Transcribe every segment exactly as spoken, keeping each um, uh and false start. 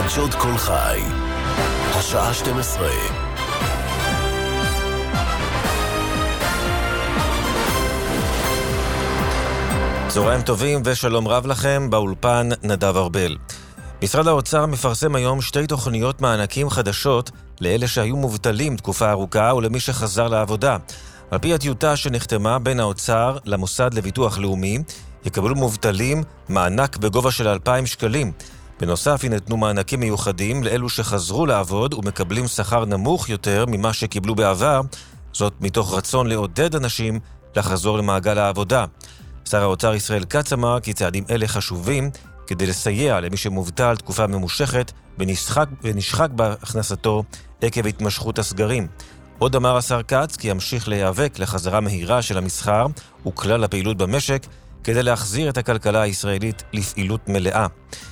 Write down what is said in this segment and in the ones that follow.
חדשות כל חי, השעה שתים עשרה. צהריים טובים ושלום רב לכם, באולפן נדב ארבל. משרד האוצר מפרסם היום שתי תוכניות מענקים חדשות לאלה שהיו מובטלים תקופה ארוכה ולמי שחזר לעבודה. על פי הטיוטה שנחתמה בין האוצר למוסד לביטוח לאומי, יקבלו מובטלים מענק בגובה של אלפיים שקלים. בנוסף ינתנו מענקים מיוחדים לאלו שחזרו לעבוד ומקבלים שכר נמוך יותר ממה שקיבלו בעבר, זאת מתוך רצון לעודד אנשים לחזור למעגל העבודה. שר האוצר ישראל כץ אמר כי צעדים אלה חשובים כדי לסייע למי שמובטל תקופה ממושכת ונשחק, ונשחק בהכנסתו עקב התמשכות הסגרים. עוד אמר השר כץ כי ימשיך להיאבק לחזרה מהירה של המסחר וכלל הפעילות במשק כדי להחזיר את הכלכלה הישראלית לפעילות מלאה.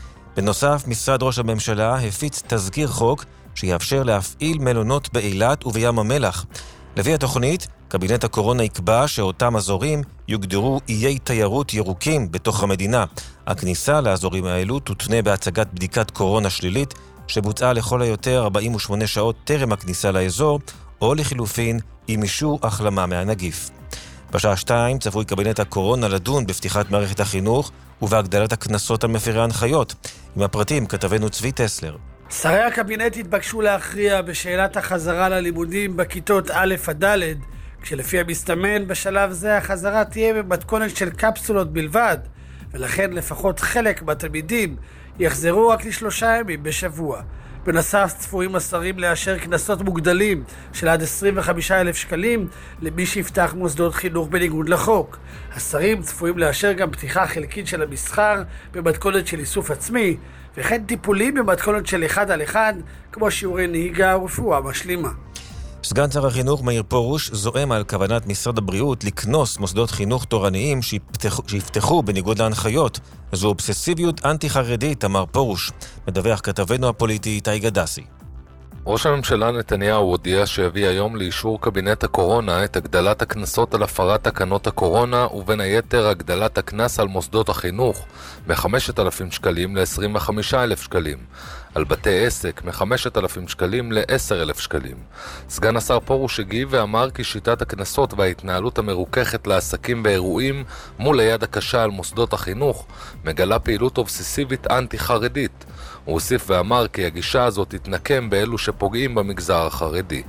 בנוסף, משרד ראש הממשלה הפיץ תזכיר חוק שיאפשר להפעיל מלונות באילת ובים המלח. לפי התוכנית, קבינט הקורונה יקבע שאותם אזורים יוגדרו איי תיירות ירוקים בתוך המדינה. הכניסה לאזורים האלו תותנה בהצגת בדיקת קורונה שלילית שבוצעה לכל היותר ארבעים ושמונה שעות טרם הכניסה לאזור, או לחילופין עם אישור החלמה מהנגיף. בשעה שתיים צפוי קבינט הקורונה לדון בפתיחת מערכת החינוך ובהגדלת הקנסות על מפירי ההנחיות. עם הפרטים כתבנו צבי טסלר. שרי הקבינט התבקשו להכריע בשאלת החזרה ללימודים בכיתות א' עד ד', כשלפי המסתמן בשלב זה החזרה תהיה במתכונת של קפסולות בלבד, ולכן לפחות חלק מהתלמידים יחזרו רק לשלושה ימים בשבוע. בנוסף צפויים השרים לאשר קנסות מוגדלים של עד עשרים וחמישה אלף שקלים למי שיפתח מוסדות חינוך בניגוד לחוק. השרים צפויים לאשר גם פתיחה חלקית של המסחר במתכונת של איסוף עצמי, וכן טיפולים במתכונת של אחד על אחד, כמו שיעורי נהיגה ורפואה משלימה. סגן שר החינוך מאיר פרוש זועם על כוונת משרד הבריאות לקנוס מוסדות חינוך תורניים שיפתחו, שיפתחו בניגוד להנחיות. זו אובססיביות אנטי-חרדית, אמר פרוש. מדווח כתבנו הפוליטי איתי גדסי. ראש הממשלה נתניהו הודיע שהביא היום לאישור קבינט הקורונה את הגדלת הקנסות על הפרת תקנות הקורונה, ובין היתר הגדלת הקנס על מוסדות החינוך מ-חמשת אלפים שקלים ל-עשרים וחמישה אלף שקלים, על בתי עסק מ-חמשת אלפים שקלים ל-עשרת אלפים שקלים. סגן השר פרוש הגיב ואמר כי שיטת הקנסות וההתנהלות המרוככת לעסקים באירועים מול היד הקשה על מוסדות החינוך מגלה פעילות אובססיבית אנטי-חרדית. הוא הוסיף ואמר כי הגישה הזאת תתנקם באלו שפוגעים במגזר החרדי.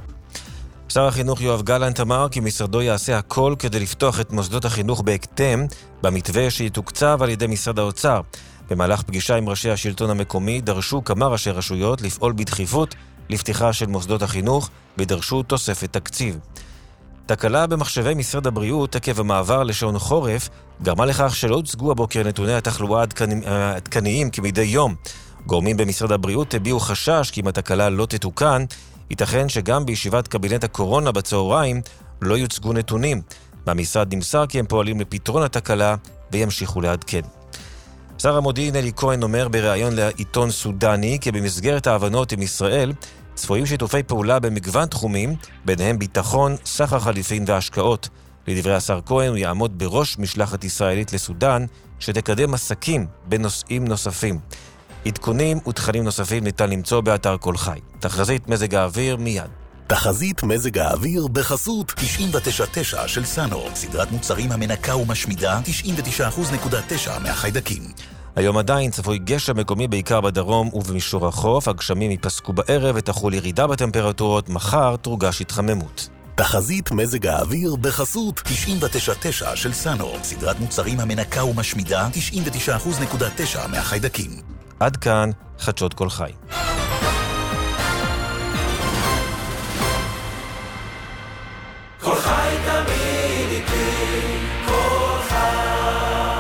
שר החינוך יואב גלנט אמר כי משרדו יעשה הכל כדי לפתוח את מוסדות החינוך בהקדם במתווה שיתוקצב על ידי משרד האוצר. במהלך פגישה עם ראשי השלטון המקומי דרשו כמה ראשי רשויות לפעול בדחיפות לפתיחה של מוסדות החינוך ודרשו תוספת תקציב. תקלה במחשבי משרד הבריאות עקב המעבר לשעון חורף גרמה לכך שלא הוצגו הבוקר נתוני התחלואה העדכניים כמדי יום. גורמים במשרד הבריאות הביעו חשש כי אם התקלה לא תתוקן, ייתכן שגם בישיבת קבינט הקורונה בצהריים לא יוצגו נתונים. במשרד נמסר כי הם פועלים לפתרון התקלה וימשיכו לעדכן. שר המודיעין אלי כהן אומר בריאיון לעיתון סודני כי במסגרת ההבנות עם ישראל צפויים שיתופי פעולה במגוון תחומים, ביניהם ביטחון, סחר חליפין והשקעות. לדברי השר כהן הוא יעמוד בראש משלחת ישראלית לסודן שתקדם עסקים בנושאים נוספים. עדכונים ותכנים נוספים ניתן למצוא באתר כל חי. תחזית מזג האוויר מיד. תחזית מזג האוויר בחסות תשעים ותשע נקודה תשע של סאנו, סדרת מוצרים המנקה ומשמידה תשעים ותשע נקודה תשע מהחיידקים. היום עדיין צפוי גשם מקומי בעיקר בדרום ובמישור החוף, הגשמים ייפסקו בערב ותחול ירידה בטמפרטורות, מחר תורגש התחממות. תחזית מזג האוויר בחסות תשעים ותשע נקודה תשע של סאנו, סדרת מוצרים המנקה ומשמידה תשעים ותשע נקודה תשע מהחיידקים. עד כאן חדשות כל חי. כל חי תמיד איתי, כל חי.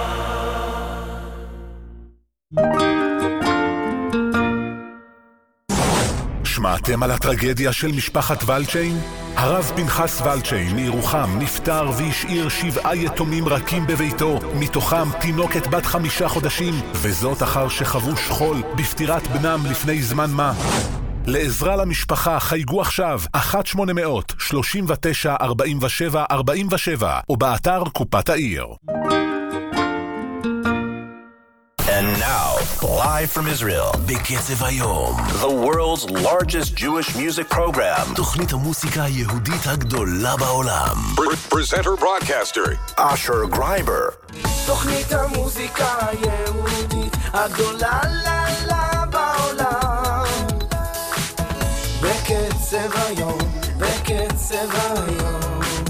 שמעתם על הטרגדיה של משפחת ולצ'יין? הרב פנחס ולצ'יין מירוחם נפטר והשאיר שבעה יתומים רכים בביתו, מתוכם תינוקת בת חמישה חודשים, וזאת אחר שחוו שכול בפטירת בנם לפני זמן מה. לעזרה למשפחה חייגו עכשיו אחת שמונה אפס אפס שלושים ותשע ארבעים ושבע ארבעים ושבע או באתר קופת העיר. And now, live from Israel, בקצב היום, the world's largest Jewish music program, תוכנית המוסיקה היהודית הגדולה בעולם. Presenter broadcaster, Asher Greiber. תוכנית המוזיקה היהודית הגדולה לה לה בעולם. בקצב היום, בקצב היום.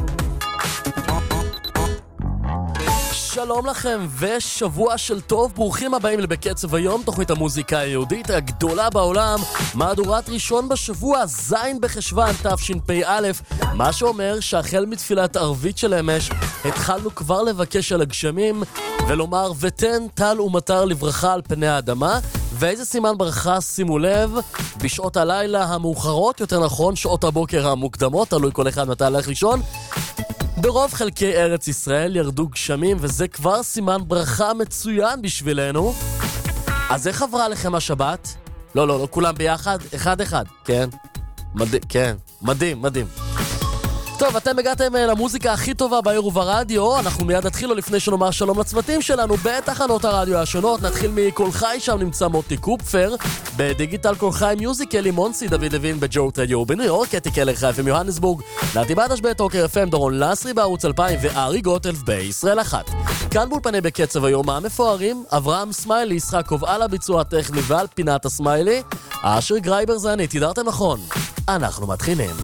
שלום לכם ושבוע של טוב, ברוכים הבאים לבקצב היום, תוכנית המוזיקה היהודית הגדולה בעולם, מהדורת ראשון בשבוע, זין בחשוון תשפ"א, מה שאומר שהחל מתפילת ערבית של אמש התחלנו כבר לבקש על הגשמים ולומר ותן טל ומטר לברכה על פני האדמה. ואיזה סימן ברכה, שימו לב, בשעות הלילה המאוחרות, יותר נכון שעות הבוקר המוקדמות, תלוי כל אחד מתי הלך לישון, ברוב חלקי ארץ ישראל ירדו גשמים, וזה כבר סימן ברכה מצוין בשבילנו. אז איך עברה לכם השבת? לא, לא, לא, כולם ביחד, אחד אחד, כן? מד... כן, מדהים, מדהים. טוב, אתם הגעתם למוזיקה הכי טובה בעיר וברדיו, אנחנו מיד נתחילו לפני שנאמר שלום לצוותים שלנו בתחנות הרדיו השונות. נתחיל מכל חי, שם נמצא מוטי קופפר, בדיגיטל כל חי מיוזיקלי מונסי דוד לוין בג'ורט רדיו בניו יורק, אתי קלר חיפה מיוהנסבורג, נתי בדש בטוקר אף אם, דורון לסרי בערוץ אלפיים וארי גוטלף בישראל אחת. כאן באולפני בקצב היום המפוארים, אברהם סמיילי, ישחקוב על הביצוע הטכני ועל פינת הסמיילי, אשר גרייבר זה אני, תדעתם נכון, אנחנו מתחילים.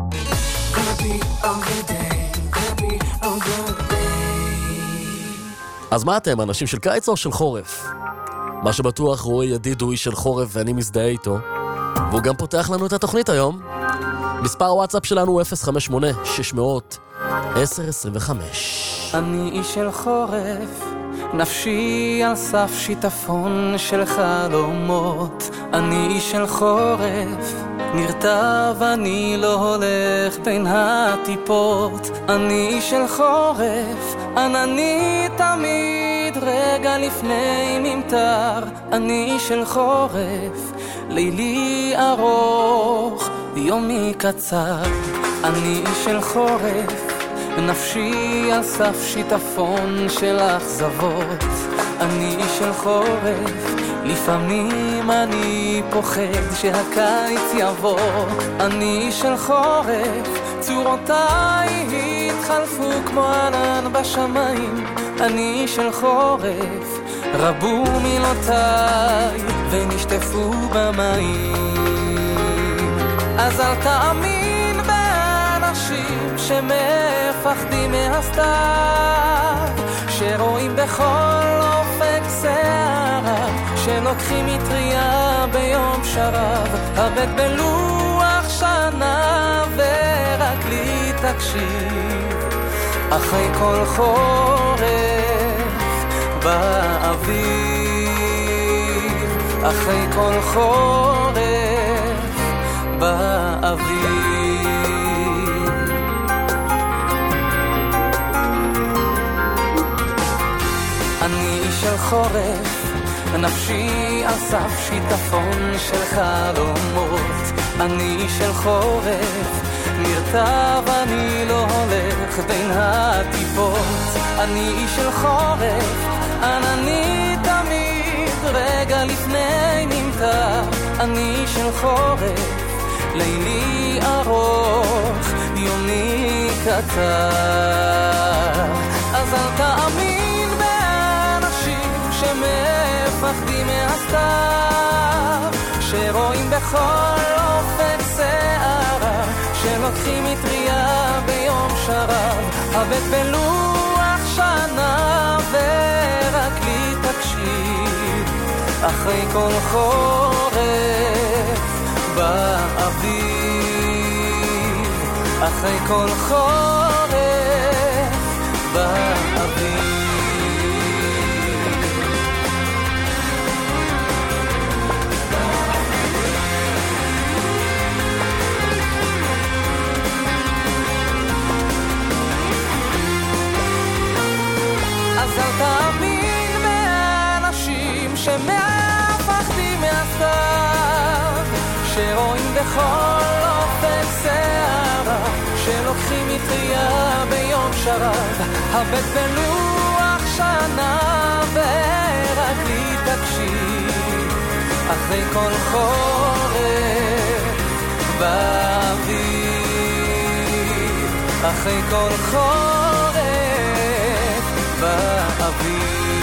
אז מה אתם, אנשים של קיץ או של חורף? מה שבטוח רואי ידיד הוא איש של חורף ואני מזדהה איתו, והוא גם פותח לנו את התוכנית היום. מספר הוואטסאפ שלנו הוא אפס חמש שמונה שש מאות עשר עשרים וחמש. אני איש של חורף, נפשי על סף שיטפון של חלומות. אני איש של חורף, נרתע ואני לא הולך בין הטיפות. אני איש של חורף, ענני תמיד רגע לפני ממטר. אני איש של חורף, לילי ארוך יומי קצר. אני איש של חורף, נפשי על סף שיטפון של אכזבות. אני איש של חורף, לפעמים אני פוחד שהקיץ יבוא. אני איש של חורף, צורותיי התחלפו כמו ענן בשמיים. אני איש של חורף, רבו מילותיי ונשטפו במים. אז אל תאמין באנשים שמפחדים מהסתיו, שרואים בכל אופק שערה, שלוקחים מטריה ביום שרב. הבט בלוח שנה ורק לי תקשיב, אחרי כל חורף באוויר, אחרי כל חורף באוויר. אני איש של חורף, נפשי על סף שיטפון של חלומות. אני איש של חורף, נרתע ואני לא הולך בין הטיפות. אני איש של חורף, ענני תמיד רגע לפני ממטר. אני איש של חורף, לילי ארוך יומי קצר. אז אל תאמין באנשים שמפחדים מהסתיו, שרואים בכל אופק שערה, שלוקחים מטריה ביום שרב. הבט בלוח שנה ורק לי תקשיב, אחרי כל חורף באוויר, אחרי כל חורף באוויר. אז אל תאמין באנשים שמפחדים מהסתיו, שרואים בכל אופן שערה, שלוקחים מטריה ביום שרב. הבט בלוח שנה ורק לי אחרי כל חורף באביב, אחרי כל חורף באביב.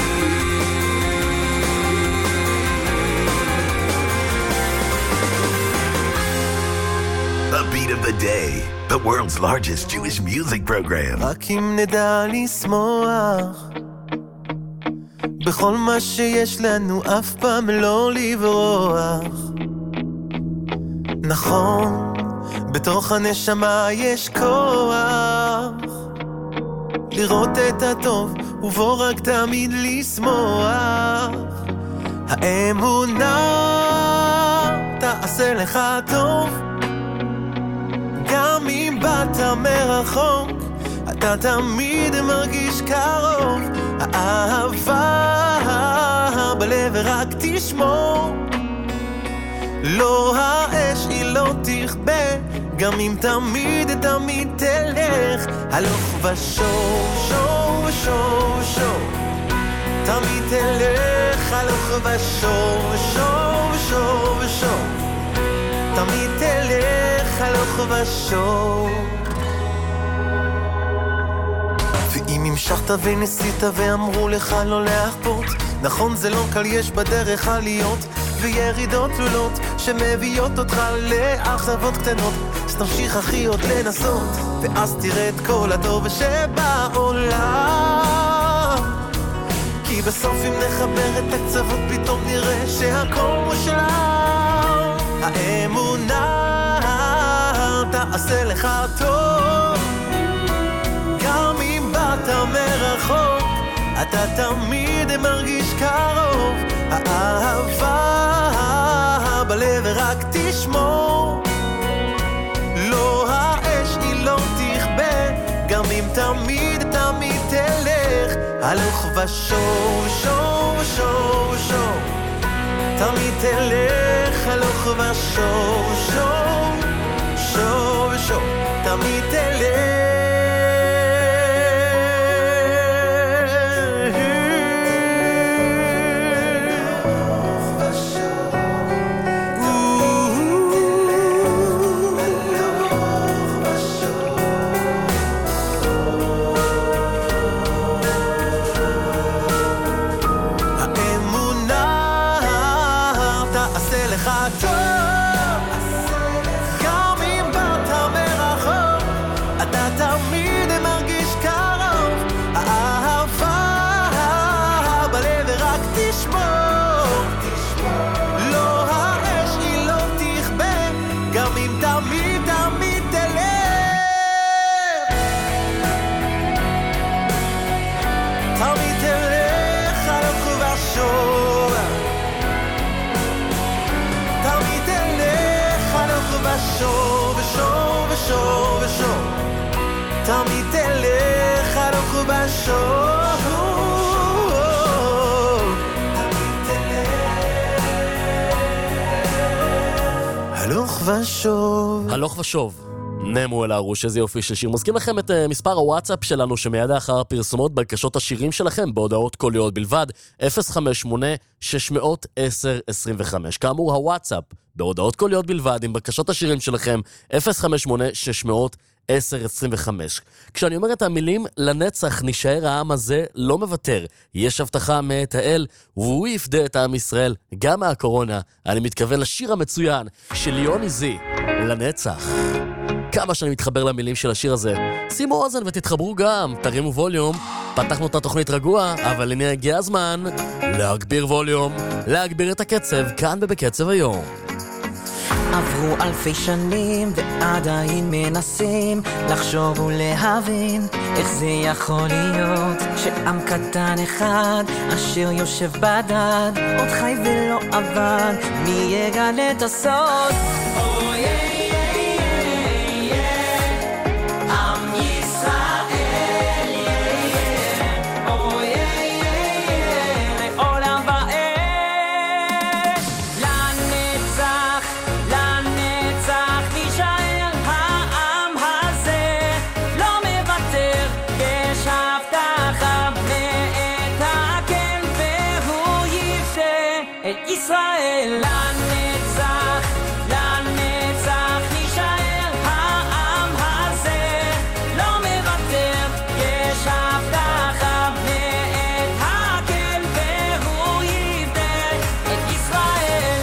The beat of the day, the world's largest Jewish music program. רק אם נדע לשמוח בכל מה שיש לנו, אף פעם לא לברוח. נכון, בתוך הנשמה יש כוח לראות את הטוב ובוא רק תמיד לשמוח. האמונה תעשה לך טוב, גם אם באת מרחוק אתה תמיד מרגיש קרוב. האהבה בלב ורק תשמור, לא האש היא לא תכבה, גם אם תמיד תמיד תלך הלוך ושוב שוב שוב שוב, תמיד תלך הלוך ושוב שוב שוב שוב, תמיד תלך הלוך ושוב. ואם המשכת וניסית ואמרו לך לא להחפות, נכון זה לא קל, יש בדרך עליות וירידות תלולות שמביאות אותך לאכזבות קטנות, אז תמשיך אחי עוד לנסות, ואז תראה את כל הטוב שבעולם, כי בסוף אם נחבר את הקצוות פתאום נראה שהכל מושלם. האמונה תעשה לך טוב, גם אם באת מרחוק אתה תמיד מרגיש קרוב. האהבה בלב רק תשמור, לא האש היא לא תכבה, גם אם תמיד תמיד תלך הלוך ושוב שוב שוב שוב, תמיד תלך הלוך ושוב שוב שוב שוב, תמיד תלך. שוב ושוב ושוב ושוב, תמיד תלך הלוך ושוב, תמיד תלך הלוך ושוב, הלוך ושוב. נמו אל הרוש, איזה יופי של שיר. מזכיר לכם את uh, מספר הוואטסאפ שלנו שמיד אחר הפרסומות בקשות השירים שלכם בהודעות קוליות בלבד, אפס חמש שמונה שש עשר עשרים וחמש. כאמור הוואטסאפ בהודעות קוליות בלבד עם בקשות השירים שלכם, אפס חמש שמונה שש עשר עשרים וחמש. כשאני אומר את המילים לנצח נשאר העם הזה לא מוותר, יש הבטחה מאת האל והוא יפדה את העם ישראל גם מהקורונה. אני מתכוון לשיר המצוין של יוני זי, לנצח. כמה שאני מתחבר למילים של השיר הזה. שימו אוזן ותתחברו גם, תרימו ווליום. פתחנו את התוכנית רגוע, אבל הנה הגיע הזמן להגביר ווליום, להגביר את הקצב כאן ובקצב היום. עברו אלפי שנים ועדיין מנסים לחשוב ולהבין איך זה יכול להיות שעם קטן אחד אשר יושב בדד עוד חי ולא עבד, מי יגלה את הסוד? את ישראל לנצח, לנצח נשאר העם הזה, לא מוותר, יש הבטחה מאת הקל והוא יבנה את ישראל.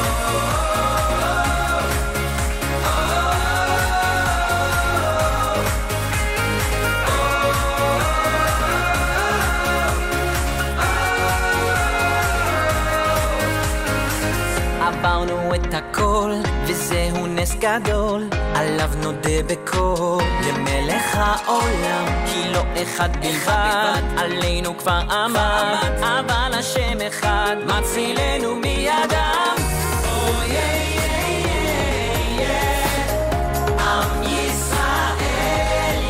עברנו את הכל וזהו נס גדול, עליו נודה בכל למלך העולם, כי לא אחד בלבד עלינו כבר עמד, אבל השם אחד מצילנו מידם. עם ישראל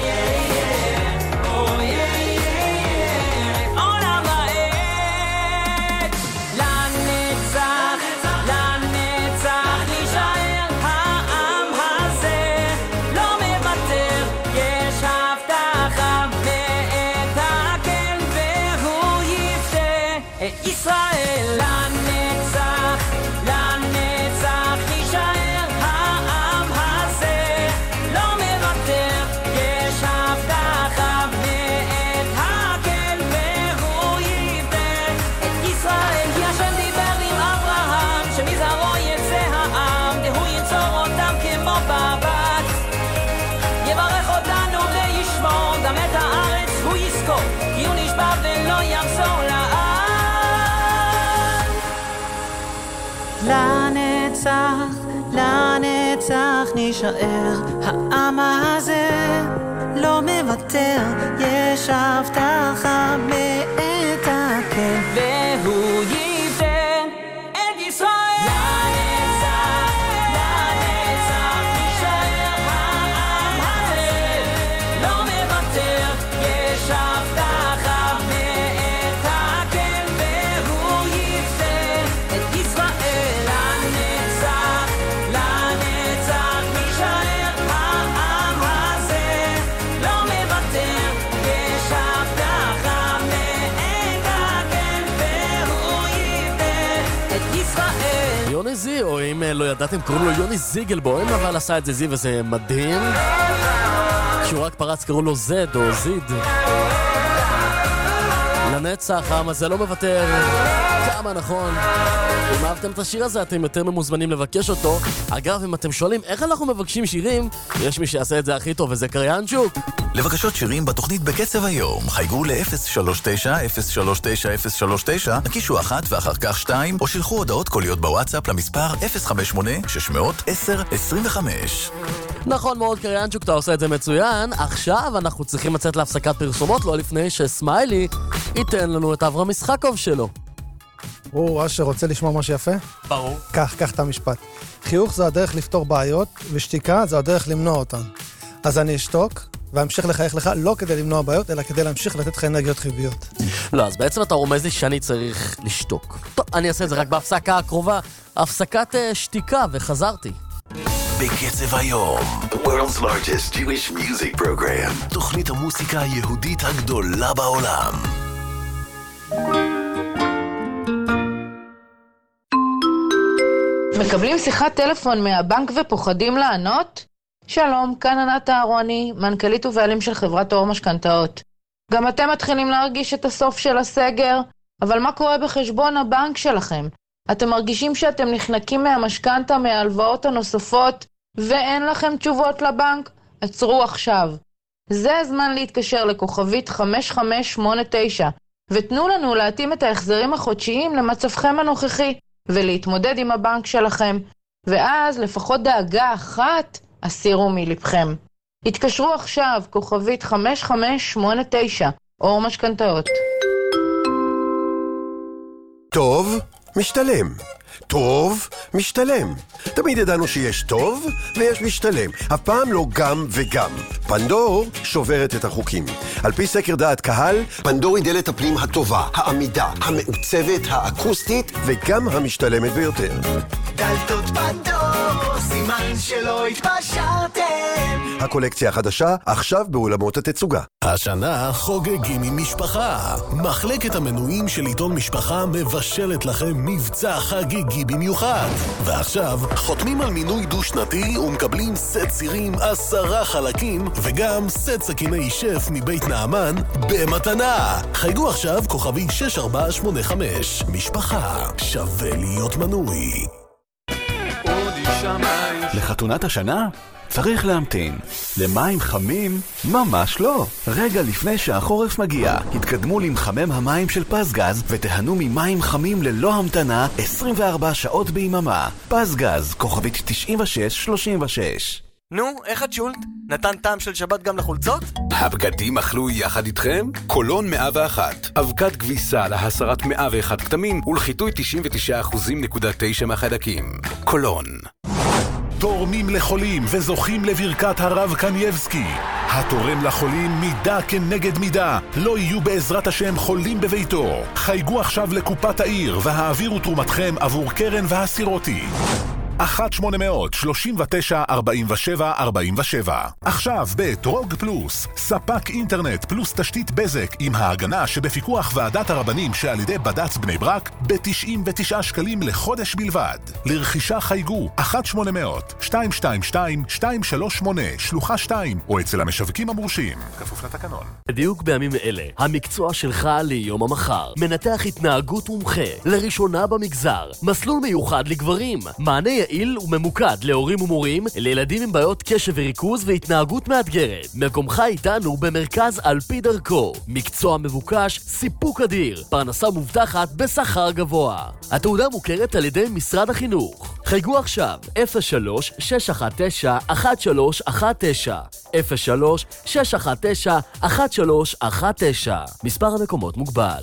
עולם העד לנצח, לנצח נשאר העם הזה, לא מוותר, יש הבטחה מאת הקל והוא יפתה את ישראל לנצח, לנצח נשאר העם הזה, לא מוותר, יש הבטחה מאת הקל והוא יפתה את ישראל. כי השם דיבר עם אברהם שמזרעו יצא העם, והוא ינצור אותם כמו בבת, יברך אותנו וישמור, גם את הארץ הוא יזכור, כי הוא נשבע ולא יחזור לעד. לנצח, לנצח נשאר העם הזה, לא מוותר, יש הבטחה מאת הקל והוא יבנה את ישראל. לנצח, לנצח נשאר העם הזה, לא מוותר, יש הבטחה מאת הקל והוא יבנה את ישראל. לנצח, לנצח נשאר העם הזה, לא מוותר, יש הבטחה מאת הקל והוא יבנה את ישראל. יוני זי, או אם לא ידעתם, קוראים לו יוני זיגלבוים, אבל עשה את זה זי וזה מדהים. כשהוא רק פרץ קראו לו זד או זיד. לנצח, העם הזה לא מוותר. כמה נכון. אם אהבתם את השיר הזה, אתם יותר ממוזמנים לבקש אותו. אגב, אם אתם שואלים איך אנחנו מבקשים שירים, יש מי שיעשה את זה הכי טוב, וזה קריינצ'וק. לבקשות שירים בתוכנית בקצב היום, חייגו ל-אפס שלוש תשע אפס שלוש תשע אפס שלוש תשע, נקישו אחת ואחר כך שתיים, או שילחו הודעות קוליות בוואטסאפ למספר אפס חמש שמונה שש עשר עשרים וחמש. נכון מאוד, קריינצ'וק, אתה עושה את זה מצוין. עכשיו אנחנו צריכים לצאת להפסקת פרסומות, לא לפני שסמיילי ייתן לנו את אברהם משחקוב שלו. הוא אשר רוצה לשמוע משהו יפה? ברור. כך, כך את המשפט. חיוך זה הדרך לפתור בעיות, ושתיקה זה הדרך למנוע אותן. אז אני אשתוק, והמשך לחייך לך לא כדי למנוע בעיות, אלא כדי להמשיך לתת לך אנרגיות חיוביות. לא, אז בעצם אתה רומז לי שאני צריך לשתוק. טוב, אני אעשה את זה רק בהפסקה הקרובה. הפסקת uh, שתיקה, וחזרתי. בקצב היום, the world's largest Jewish music program, תוכנית המוסיקה היהודית הגדולה בעולם. מקבלים שיחת טלפון מהבנק ופוחדים לענות? שלום, כאן ענת אהרוני, מנכ"לית ובעלים של חברת אור משכנתאות. גם אתם מתחילים להרגיש את הסוף של הסגר, אבל מה קורה בחשבון הבנק שלכם? אתם מרגישים שאתם נחנקים מהמשכנתה, מההלוואות הנוספות, ואין לכם תשובות לבנק? עצרו עכשיו. זה הזמן להתקשר לכוכבית חמש חמש שמונה תשע, ותנו לנו להתאים את ההחזרים החודשיים למצבכם הנוכחי, ולהתמודד עם הבנק שלכם, ואז לפחות דאגה אחת הסירו מלבכם. התקשרו עכשיו, כוכבית חמש חמש שמונה תשע, אור משכנתאות. טוב, משתלם. טוב, משתלם. תמיד ידענו שיש טוב ויש משתלם. הפעם לא גם וגם. פנדור שוברת את החוקים. על פי סקר דעת קהל, פנדור היא דלת הפנים הטובה, העמידה, המעוצבת, האקוסטית וגם המשתלמת ביותר. דלתות פנדור, סימן שלא התפשרתם. הקולקציה החדשה עכשיו באולמות התצוגה. השנה חוגגים עם משפחה. מחלקת המנויים של עיתון משפחה מבשלת לכם מבצע חגיגי במיוחד. ועכשיו חותמים על מינוי דו-שנתי ומקבלים סט סירים עשרה חלקים וגם סט סכיני שף מבית נעמן במתנה. חייגו עכשיו כוכבי שש ארבע שמונה חמש. משפחה שווה להיות מנוי. לחתונת השנה? צריך להמתין. למים חמים? ממש לא. רגע לפני שהחורף מגיע, התקדמו למחמם המים של פסגז ותיהנו ממים חמים ללא המתנה עשרים וארבע שעות ביממה. פסגז, כוכבית תשעים ושש שלושים ושש. נו, איך את שולט? נתן טעם של שבת גם לחולצות? הבגדים אכלו יחד איתכם? קולון מאה ואחת. אבקת כביסה להסרת מאה ואחת כתמים ולחיטוי תשעים ותשעה אחוז נקודה תשע מהחיידקים. קולון. תורמים לחולים וזוכים לברכת הרב קנייבסקי. התורם לחולים מידה כנגד מידה. לא יהיו בעזרת השם חולים בביתו. חייגו עכשיו לקופת העיר והעבירו תרומתכם עבור קרן והסירותי. אחת שמונה מאות שלושים ותשע ארבעים ושבע ארבעים ושבע. עכשיו בטרוג פלוס, ספק אינטרנט פלוס תשתית בזק עם ההגנה שבפיקוח ועדת הרבנים שעל ידי בד"ץ בני ברק ב-תשעים ותשעה שקלים לחודש בלבד. לרכישה חייגו אחת שמונה מאות שתיים שתיים שתיים שתיים שלוש שמונה שלוחה שתיים או אצל המשווקים המורשים. כפוף לתקנון. בדיוק בימים אלה, המקצוע שלך ליום המחר. מנתח התנהגות מומחה, לראשונה במגזר. מסלול מיוחד לגברים. מענה יעיל וממוקד להורים ומורים, לילדים עם בעיות קשב וריכוז והתנהגות מאתגרת. מקומך איתנו במרכז על פי דרכו. מקצוע מבוקש, סיפוק אדיר, פרנסה מובטחת בשכר גבוה. התעודה מוכרת על ידי משרד החינוך. חייגו עכשיו אפס שלוש שש אחת תשע אחת שלוש אחת תשע אפס שלוש שש אחת תשע אחת שלוש אחת תשע. מספר המקומות מוגבל.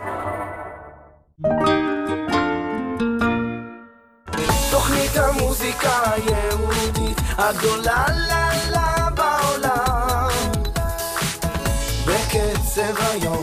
תוכנית המוזיקה היהודית הגדולה לה לה בעולם בקצב היום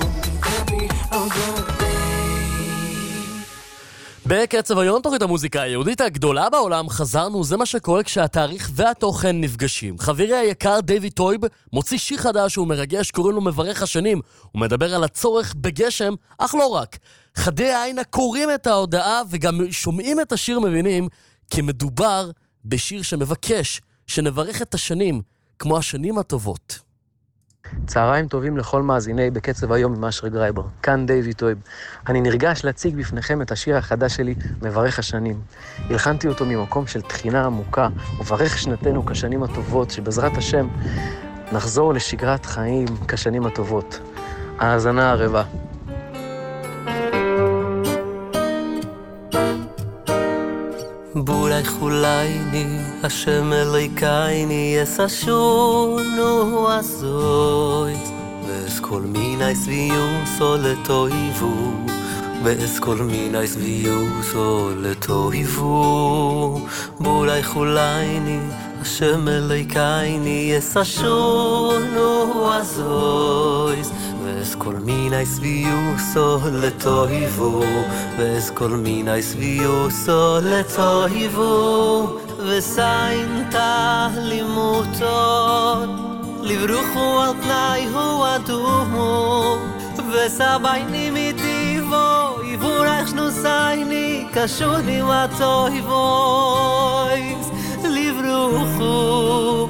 בקצב היום תוכנית המוזיקה היהודית הגדולה בעולם. חזרנו, זה מה שקורה כשהתאריך והתוכן נפגשים. חברי היקר דיוויד טויב מוציא שיר חדש ומרגש, קוראים לו מברך השנים. הוא מדבר על הצורך בגשם, אך לא רק. חדי העין קוראים את ההודעה וגם שומעים את השיר מבינים כי מדובר בשיר שמבקש שנברך את השנים כמו השנים הטובות. צהריים טובים לכל מאזיני בקצב היום עם אשרי גרייבר. כאן דיוויד טויב. אני נרגש להציג בפניכם את השיר החדש שלי, מברך השנים. הלחנתי אותו ממקום של תחינה עמוקה, וברך שנתנו כשנים הטובות, שבעזרת השם נחזור לשגרת חיים כשנים הטובות. האזנה הרבה. בולי חולייני, השם אלוהיקייני, יסשונו עזויס, ואס כל מיני סביוסו לטויבו, ואס כל מיני סביוסו לטויבו. בולי חולייני, השם אלוהיקייני, יסשונו עזויס, ואס כל מיני סביוסו לטויבו, ואס כל מיני סביוסו לטויבו. וסיין תהלימותות לברוכו על תנאי הוא אדומו, וסבייני מטיבו יבורך שנוסייני קשוני וטויבויס לברוכו.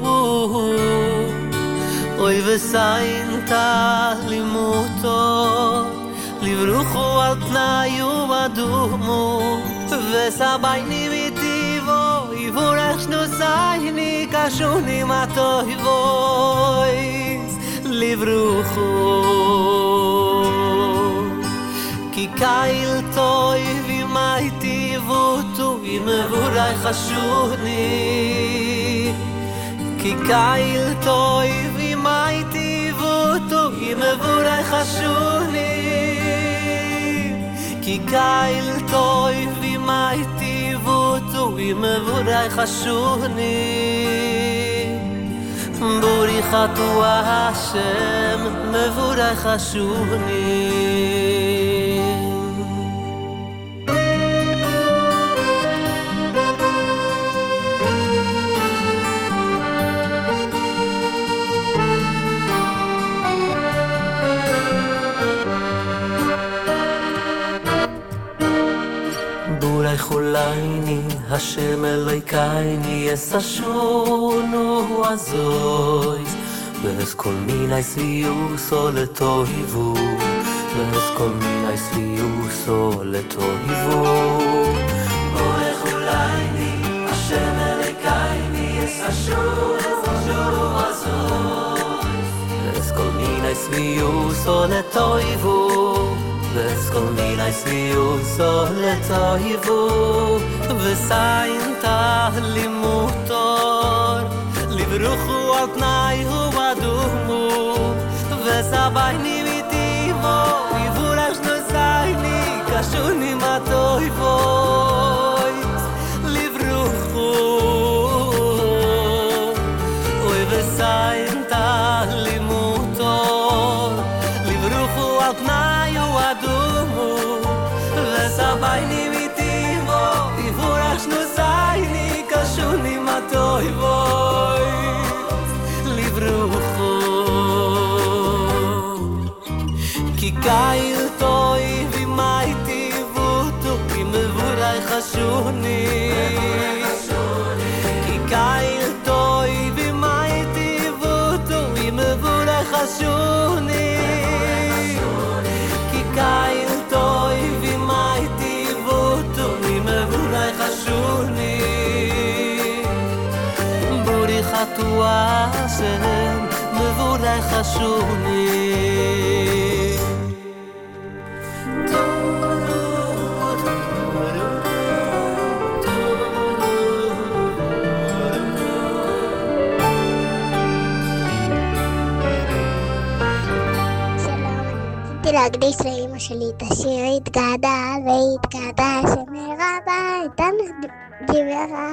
אוי וסיין תהלימותות לברוכו על תנאי הוא אדומו, וסבייני מטיבו יבורך שנוסייני קשוני וטויבויס לברוכו. כי קייל טויב ימי טיבותו ימבורך השוני, כי קייל טויב ימי טיבותו ימבורך השוני, כי קייל טויב ימי טיבותו ימבורך השוני. בוריכתו השם מבורך השוני. בולי חולייני, השם אלוהיקייני, אסשונו עזויס, ואס כל מיני סיוסו לטויבו, ואס כל מיני סיוסו לטויבו. בולי חולייני, השם אלוהיקייני, אסשונו עזויס, ואס כל מיני סיוסו לטויבו, ואס כל מיני סיוסו לטויבו, וסיין תהלימותור, לברוכו על תנאי ובדומו, וסבייני מטיבו, יבורש נוסייני, קשוני מטויבוי, לברוכו, וסיין תהלימותור, לברוכו על תנאי ובדומו, וסבייני מטיבו, יבורש נוסייני, קשוני מטויבוי, לברוכו. כי קייל טוי ומאי טיבותו, כי מבורי חשוני, כי קייל טוי ומאי טיבותו, כי מבורי חשוני, כי קייל טוי ומאי טיבותו, כי מבורי חשוני, בורי חתואה שם מבורי חשוני. להקדיש לאמא שלי את השיר התגדל והתגדל שמרבה איתן דיברה.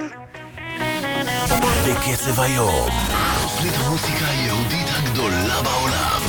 בקצב היום, תוכנית המוסיקה היהודית הגדולה בעולם.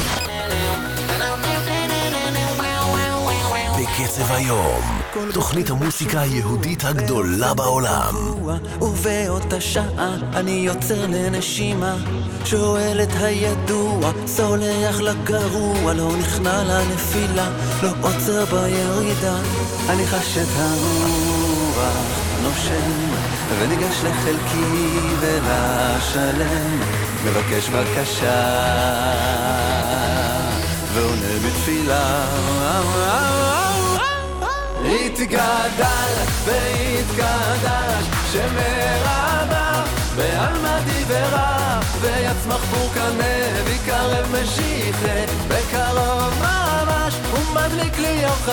בקצב היום, תוכנית המוסיקה היהודית הגדולה בעולם. ובאותה שעה אני יוצר לנשימה, שואל את הידוע, סולח לגרוע, לא נכנע לנפילה, לא עוצר בירידה. אני חש את הרוח נושם, וניגש לחלקי ולשלם, מבקש בקשה ועונה בתפילה. התגדל והתקדש שמרבה בעלמא דיברה, ויצמח פורקנה ויקרב משיחה, בקרוב ממש ומדליק לי אור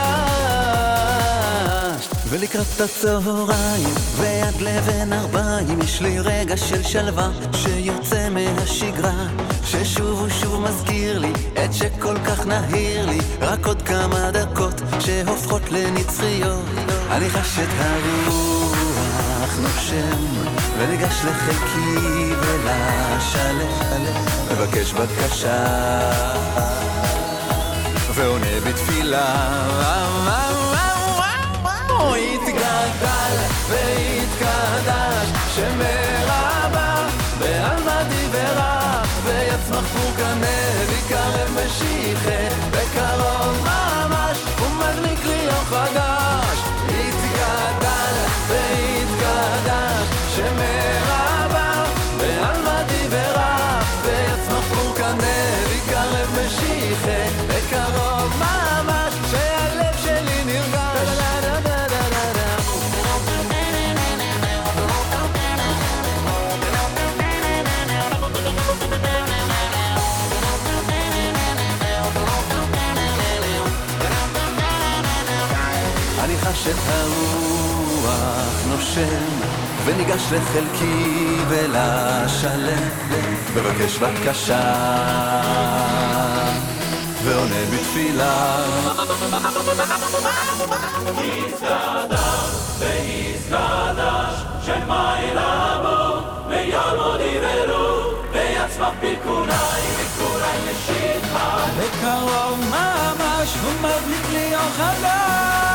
חדש. ולקראת הצהריים ועד לבן ארבעים יש לי רגע של שלווה שיוצא מהשגרה, ששוב ושוב מזכיר לי את שכל כך נהיר לי, רק עוד כמה דקות שהופכות לנצחיות. אני חש את הרוח נושם, וניגש לחלקי ולשלם, מבקש בקשה ועונה בתפילה. התגדל והתקדש שמרבה בעלמא דיברה, ויצמח פורקנה ויקרב משיחה, בקרוב ממש ומדליק לי אור חדש. התגדל והתקדש שמרבה בעלמא דיברה, ויצמח פורקנה ויקרב משיחה, בקרוב ממש שהלב שלי נרגש. אני חש את הרוח נושם, וניגש לחלקי ולשלם, מבקש בקשה ועונה בתפילה. יתקדש ויתקדש שמאי רבו ויעמוד יברו, ויצמח פרקוני וקורי משיחה, בקרוב ממש ומדליק לי אור חדש.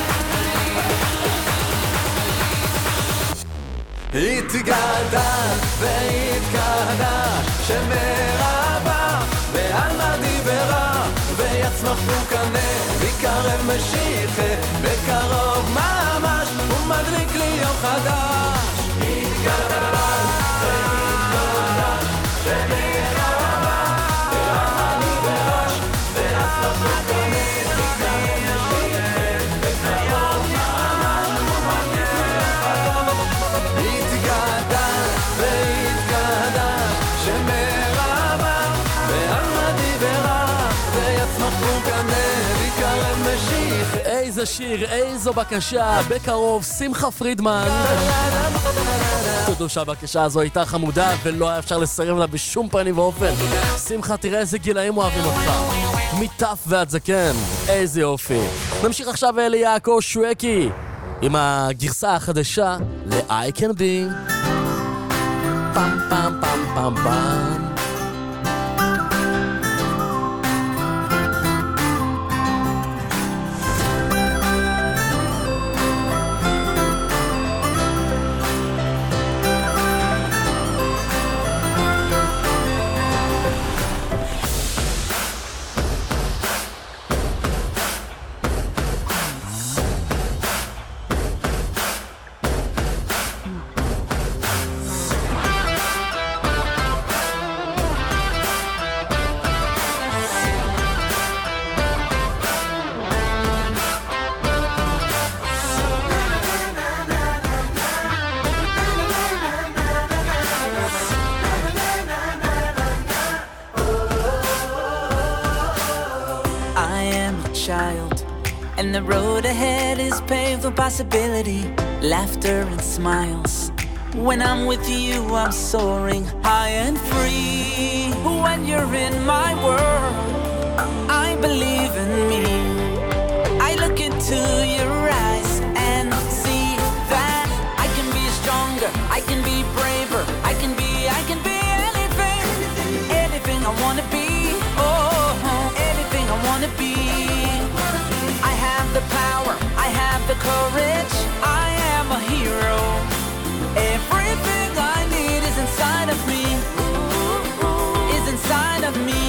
התגדל ויתקדש שמרבה ועלמא דיברה ויצמח פורקנה ויקרב משיחה בקרוב ממש ומדליק לי יום חדש יתקדש ויתקדש שמרבה ועלמא דיברה ויצמח פורקנה איזה שיר, איזו בקשה, בקרוב שמחה פרידמן. תודו שהבקשה הזו הייתה חמודה ולא היה אפשר לסרב לה בשום פנים ואופן. שמחה, תראה איזה גילאים אוהבים אותך, מטף ועד זקן, איזה יופי. נמשיך עכשיו ליעקב שווקי עם הגרסה החדשה ל-I Can Be. פם פם פם פם פם. And the road ahead is paved with possibility, laughter and smiles. When I'm with you, I'm soaring high and free. When you're in my world, I believe in me. I look into your eyes and see that I can be stronger, I can be braver, I can be, I can be anything, anything I wanna be. Oh, anything I wanna be. I have the power, I have the courage, I am a hero. Everything I need is inside of me, is inside of me.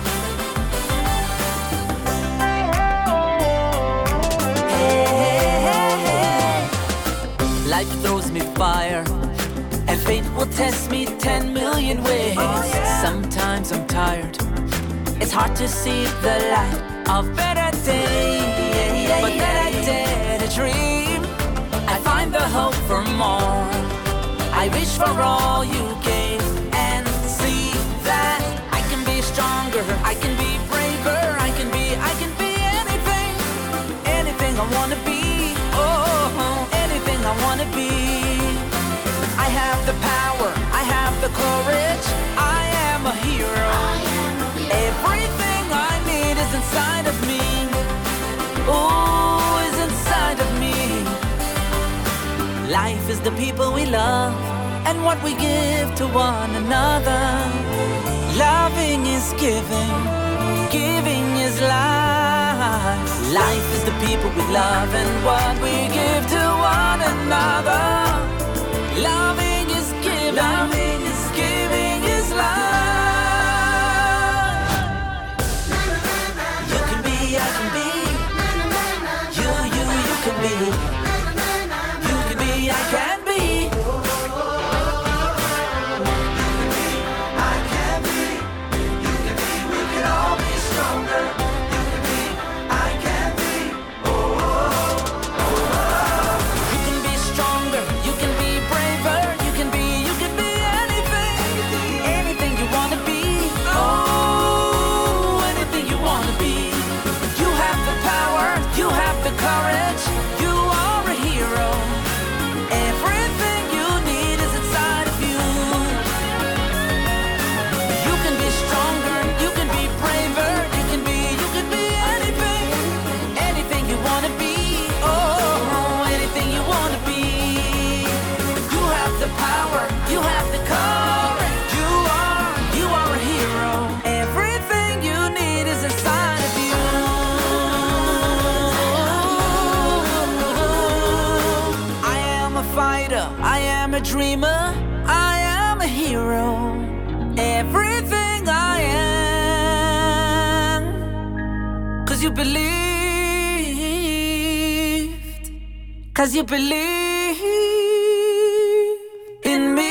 Hey, hey, hey, hey. Life throws me fire, and fate will test me ten million ways. Oh, yeah. Sometimes I'm tired, it's hard to see the light of better days, but then I dare to dream. I find the hope for more. I wish for all you gave and see that I can be stronger, I can be braver, I can be, I can be anything, anything I wanna be. Oh, anything I wanna be. I have the power, I have the courage, I am a hero. Everything I need is inside of me. Oh, is inside of me. Life is the people we love and what we give to one another. Loving is giving, giving is life. Life is the people we love and what we give to one another. Loving is giving, loving is giving is life. Courage, you are a hero. Everything you need is inside of you. You can be stronger, you can be braver, you can be, you can be anything, anything you wanna be. Oh, anything you wanna be. You have the power, you have the courage. You are, you are a hero. Everything you need is inside of you. I am a dreamer, I am a hero, everything I am, 'cause you believed, 'cause you believed in me.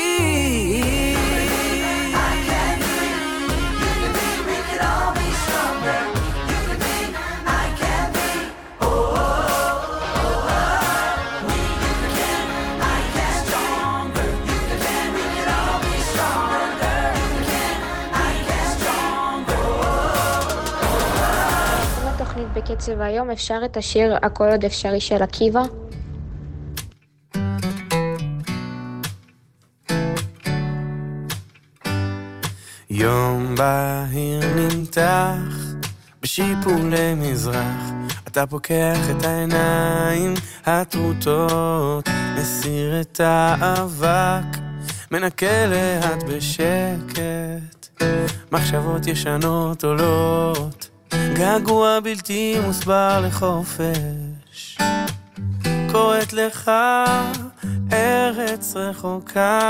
I can be, you can be, we can all be stronger. You can be, I can be, oh, oh, oh, oh. We can, I can stronger. You can, we can all be stronger. You can, I can stronger, oh, oh, oh. בתוכנית בקצב היום אפשר את השיר הכל עוד אפשרי של עקיבא. יום בהיר נמתח בשיפולי מזרח, אתה פוקח את העיניים הטרוטות, מסיר את האבק, מנקה לאט בשקט, מחשבות ישנות עולות, געגוע בלתי מוסבר לחופש, קוראת לך ארץ רחוקה,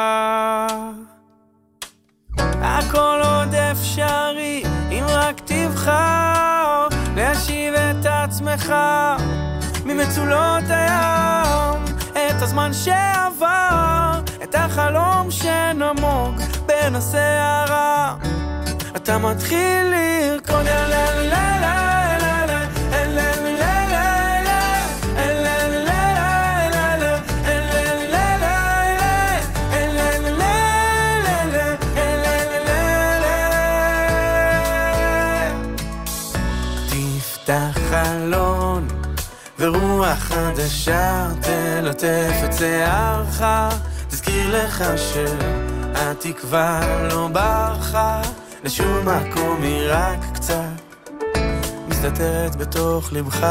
הכל עוד אפשרי אם רק תבחר להשיב את עצמך ממצולות הים, את הזמן שעבר, את החלום שנמוג בין הסערה, אתה מתחיל לרקוד לה לה לה לה לה לה לה חלון ורוח חדשה תלטף את שערך, תזכיר לך שהתקווה לא ברחה לשום מקום, היא רק קצת מסתתרת בתוך לבך,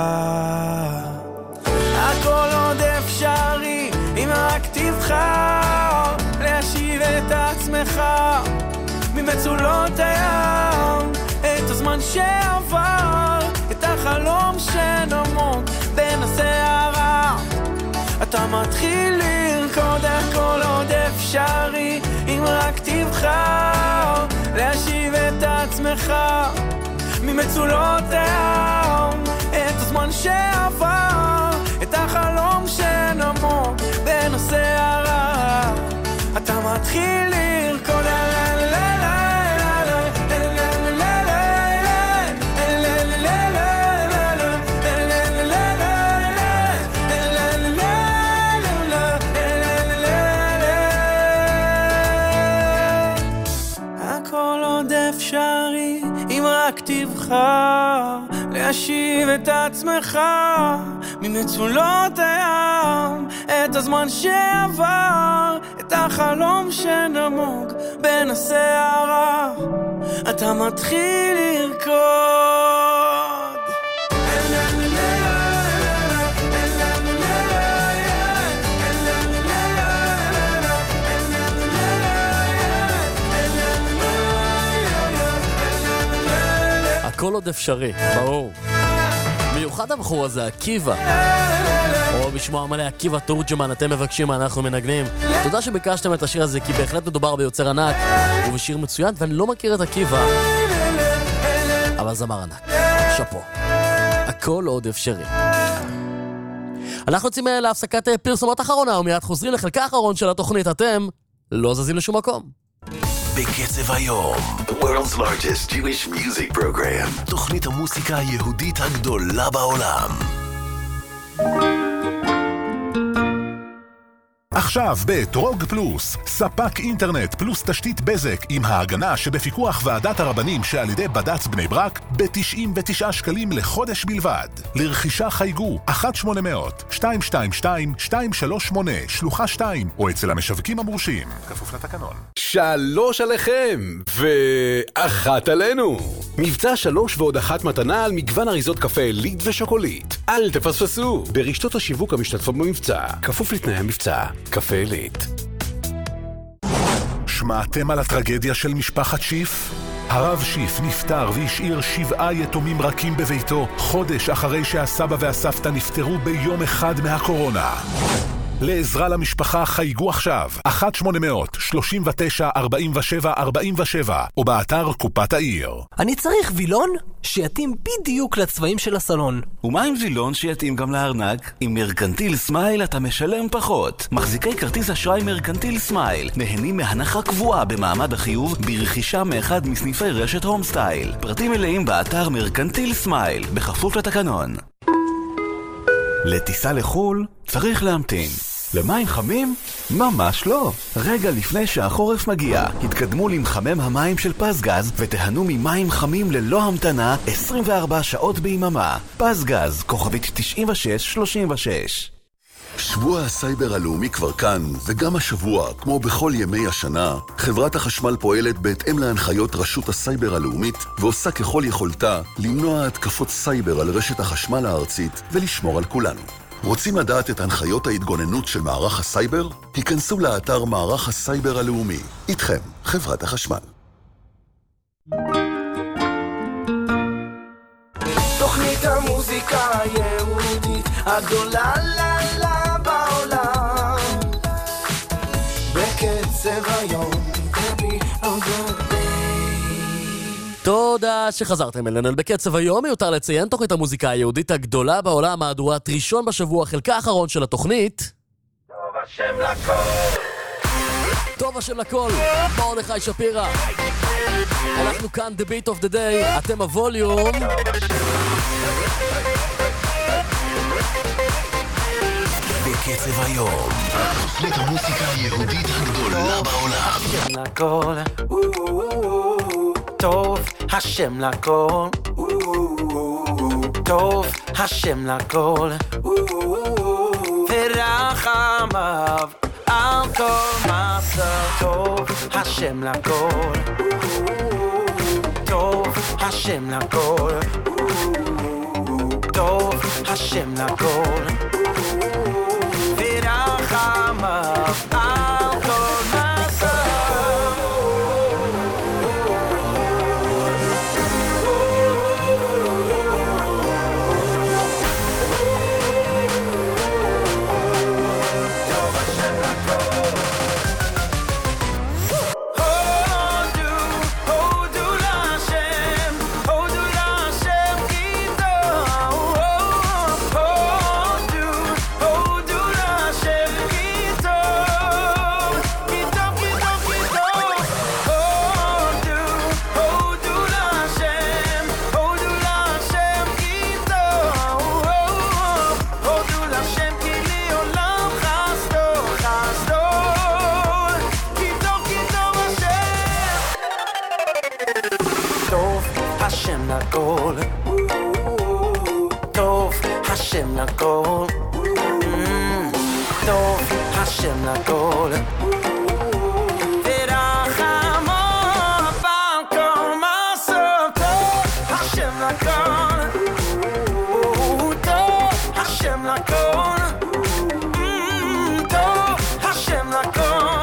הכל עוד אפשרי אם רק תבחר להשיב את עצמך ממצולות הים, את הזמן שעבר, את החלום שנמוג בין הסערה, אתה מתחיל לרקוד, הכל עוד אפשרי אם רק תבחר להשיב את עצמך ממצולות הים, את הזמן שעבר, את החלום שנמוג בין הסערה, אתה מתחיל לרקוד לה לה לה לה אפשרי אם רק תבחר להשיב את עצמך ממצולות הים, את הזמן שעבר, את החלום שנמוג בין הסערה, אתה מתחיל לרקוד. הכל עוד אפשרי, ברור. מיוחד הבחור הזה, עקיבא. או בשמו המלא עקיבא תורג'מן, אתם מבקשים, אנחנו מנגנים. תודה שביקשתם את השיר הזה, כי בהחלט מדובר ביוצר ענק, ובשיר מצוין, ואני לא מכיר את עקיבא. אבל זמר ענק. שפו. הכל עוד אפשרי. אנחנו יוצאים להפסקת פרסומות אחרונה, ומיד חוזרים לחלקה האחרון של התוכנית. אתם לא זזים לשום מקום. בקצב היום, the world's largest Jewish music program. תוכנית המוסיקה היהודית הגדולה בעולם. עכשיו בטרוג פלוס, ספק אינטרנט פלוס תשתית בזק עם ההגנה שבפיקוח ועדת הרבנים שעל ידי בד"ץ בני ברק ב-תשעים ותשעה שקלים לחודש בלבד. לרכישה חייגו אחת שמונה אפס אפס שתיים שתיים שתיים שתיים שלוש שמונה שלוחה שתיים או אצל המשווקים המורשים. כפוף לתקנון. שלוש עליכם ואחת עלינו. מבצע שלוש ועוד אחת מתנה על מגוון אריזות קפה עילית ושוקולית. אל תפספסו ברשתות השיווק המשתתפות במבצע. כפוף לתנאי המבצע. קפה עילית. שמעתם על הטרגדיה של משפחת שיף? הרב שיף נפטר והשאיר שבעה יתומים רכים בביתו, חודש אחרי שהסבא והסבתא נפטרו ביום אחד מהקורונה. לעזרה למשפחה חייגו עכשיו, אחת שמונה אפס אפס שלושים ותשע ארבעים ושבע ארבעים ושבע, או באתר קופת העיר. אני צריך וילון שיתאים בדיוק לצבעים של הסלון. ומה עם וילון שיתאים גם לארנק? עם מרקנטיל סמייל אתה משלם פחות. מחזיקי כרטיס אשראי מרקנטיל סמייל נהנים מהנחה קבועה במעמד החיוב ברכישה מאחד מסניפי רשת הום סטייל. פרטים מלאים באתר מרקנטיל סמייל, בכפוף לתקנון. לטיסה לחול צריך להמתין. למים חמים? ממש לא. רגע לפני שהחורף מגיע, התקדמו למחמם המים של פסגז ותהנו ממים חמים ללא המתנה עשרים וארבע שעות ביממה. פסגז, כוכבית תשעים ושש שלושים ושש. שבוע הסייבר הלאומי כבר כאן, וגם השבוע, כמו בכל ימי השנה, חברת החשמל פועלת בהתאם להנחיות רשות הסייבר הלאומית, ועושה ככל יכולתה למנוע התקפות סייבר על רשת החשמל הארצית ולשמור על כולנו. רוצים לדעת את הנחיות ההתגוננות של מערך הסייבר? היכנסו לאתר מערך הסייבר הלאומי. איתכם, חברת החשמל. תוכנית המוזיקה היהודית הגדולה לה בעולם, בקצב היום, baby of the day. תודה שחזרתם אלינו בקצב היום. מיותר לציין, תוכנית המוזיקה היהודית הגדולה בעולם, מהדורת ראשון בשבוע, חלקה האחרון של התוכנית. טוב השם לכל, טוב השם לכל, מרדכי שפירא. אנחנו כאן The Beat of the Day, אתם הווליום. בקצב היום, תוכנית המוזיקה היהודית הגדולה בעולם. השם לכל, טוב השם לכל, טוב השם לכל, ורחמיו על כל מעשה. טוב השם לכל, טוב השם לכל, טוב השם לכל, ורחמיו על כל מעשה. טוב השם לכל, טוב השם לכל, ורחמו על כל מעשה. טוב השם לכל, טוב השם לכל, טוב השם לכל.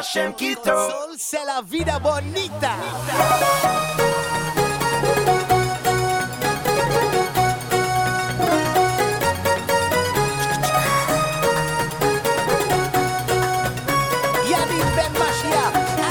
השם כי טוב. סול סלה וידה בוניטה. יניב בן משיח.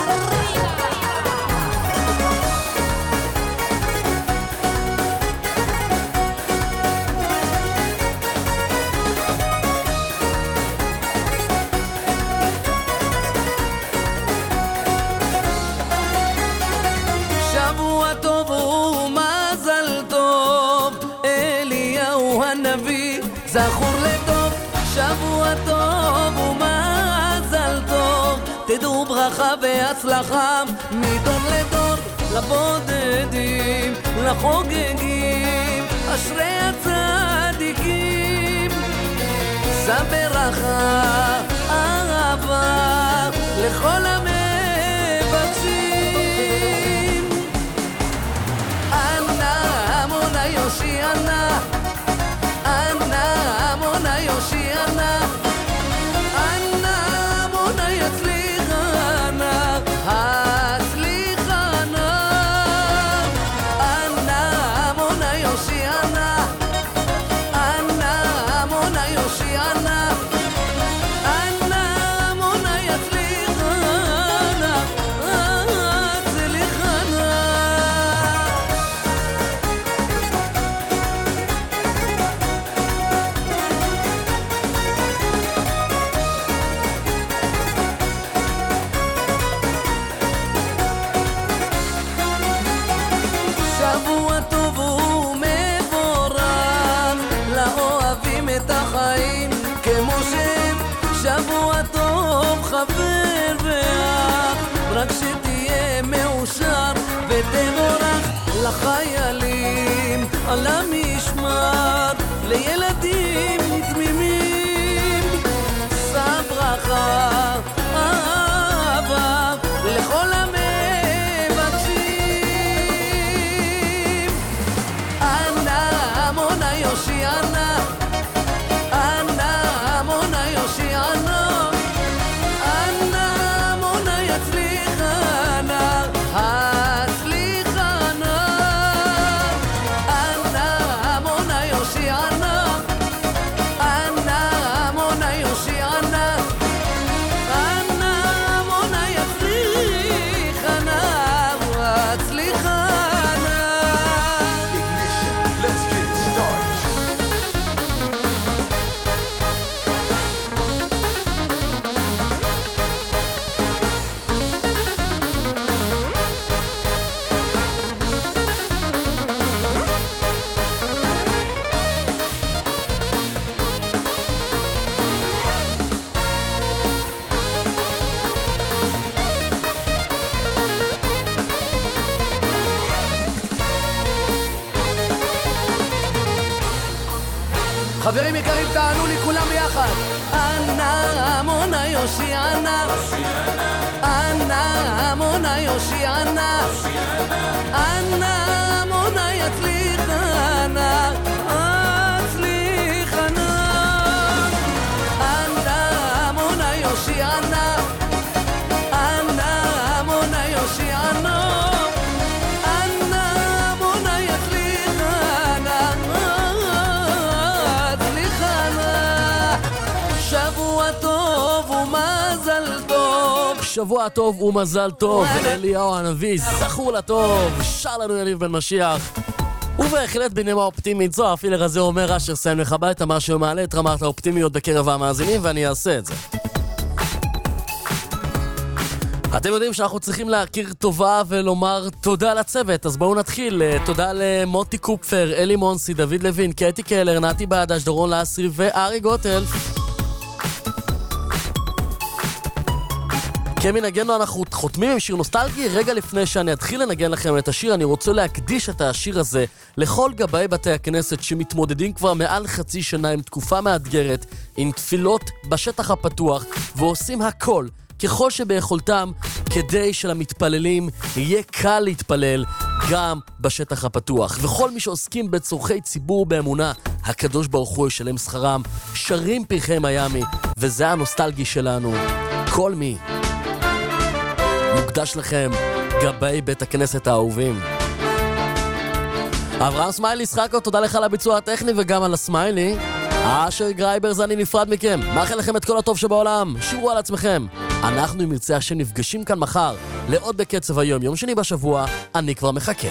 שבוע טוב ומזל טוב, אליהו הנביא זכור לטוב. שבוע טוב ומזל טוב, תדעו ברכה והצלחה מדור לדור. לבודדים, לחוגגים, אשרי הצדיקים. שא ברכה, אהבה לכל המבקשים. אנא עמונה יושיענה, אנא עמונה יושיענה, אנא עמונה יצליחנה, הצליחנה. אנא עמונה יושיענה, אנא עמונה יושיענה, אנא עמונה יצליחנה, הצליחנה. שבוע טוב ומבורך, לאוהבים את החיים כמו שהם. שבוע טוב חבר ואח, רק שתהיה מאושר ותבורך. לחיילים על המשמר, לילדים תמימים. שא ברכה, אהבה לכל המבקשים. אנא עמונה יושיענה, אנא עמונה יושיענה, אנא עמונה יצליחנה, הצליחנה. אנא עמונה יושיענה, אנא עמונה יושיענה, אנא עמונה יצליחנה, הצליחנה. Let's get started. חברים יקרים, תענו לי כולם ביחד. אנא עמונה יושיענה, אנא עמונה יושיענה, אנא עמונה יצליחנה, הצליחנה. אנא עמונה יושיענה, אנא עמונה יושיענה, אנא עמונה יצליחנה, הצליחנה. שבוע טוב ומזל טוב. שבוע טוב ומזל טוב, אליהו הנביא זכור לטוב. שר לנו יניב בן משיח. ובהחלט בנימה אופטימית זו, הפילר הזה אומר אשר סיים לך הביתה, מה שמעלה את רמת האופטימיות בקרב המאזינים, ואני אעשה את זה. אתם יודעים שאנחנו צריכים להכיר טובה ולומר תודה לצוות, אז בואו נתחיל. תודה למוטי קופפר, אלי מונסי, דוד לוין, קטי קלר, נתי בעדש, דורון לאסרי וארי גוטלף. כמנהגנו אנחנו חותמים עם שיר נוסטלגי. רגע לפני שאני אתחיל לנגן לכם את השיר, אני רוצה להקדיש את השיר הזה לכל גבאי בתי הכנסת שמתמודדים כבר מעל חצי שנה עם תקופה מאתגרת, עם תפילות בשטח הפתוח, ועושים הכל ככל שביכולתם כדי שלמתפללים יהיה קל להתפלל גם בשטח הפתוח. וכל מי שעוסקים בצורכי ציבור באמונה, הקדוש ברוך הוא ישלם שכרם. שרים פרחי מיאמי, וזה הנוסטלגי שלנו. כל מי מוקדש לכם, גבי בית הכנסת האהובים. אברהם סמיילי ישחקו, תודה לך על הביצוע הטכני וגם על הסמיילי. אשר גרייברס, אני נפרד מכם, מאחל לכם את כל הטוב שבעולם, שירו על עצמכם. אנחנו עם ירצה השם נפגשים כאן מחר לעוד בקצב היום, יום שני בשבוע, אני כבר מחכה.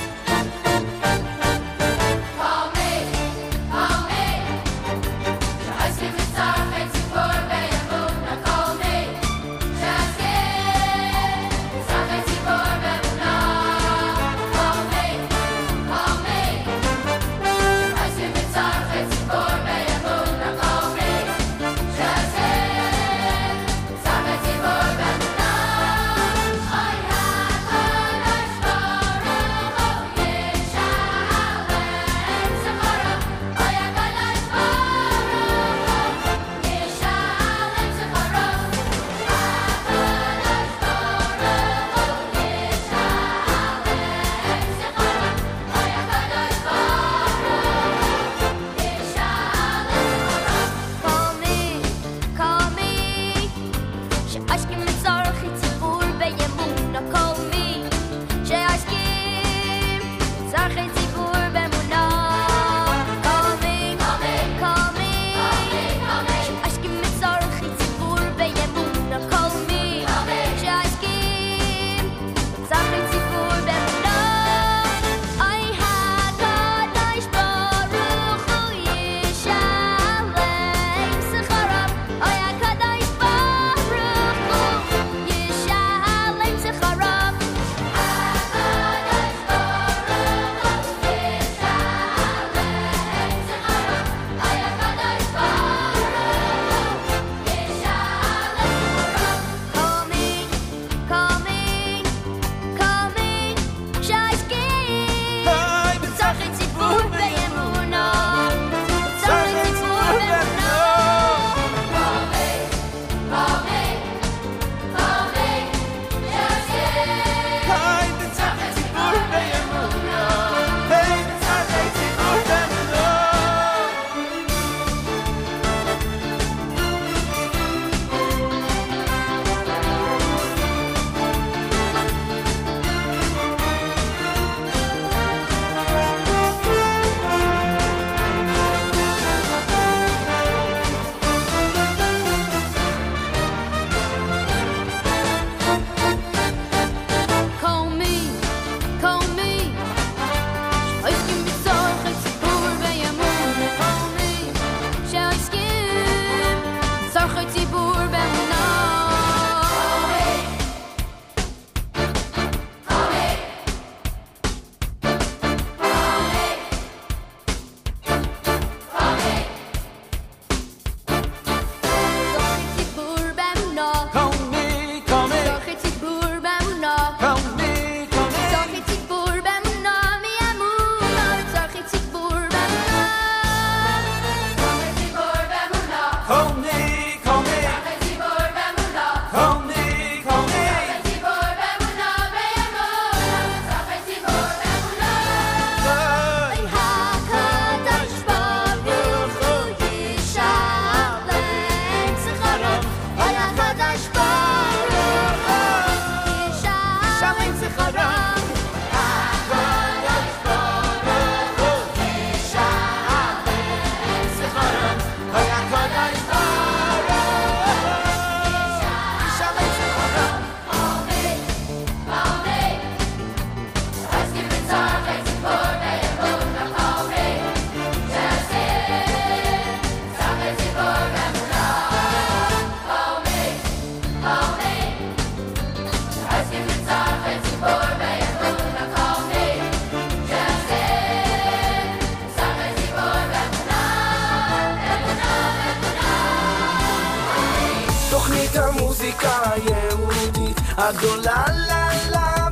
הגדולה לילה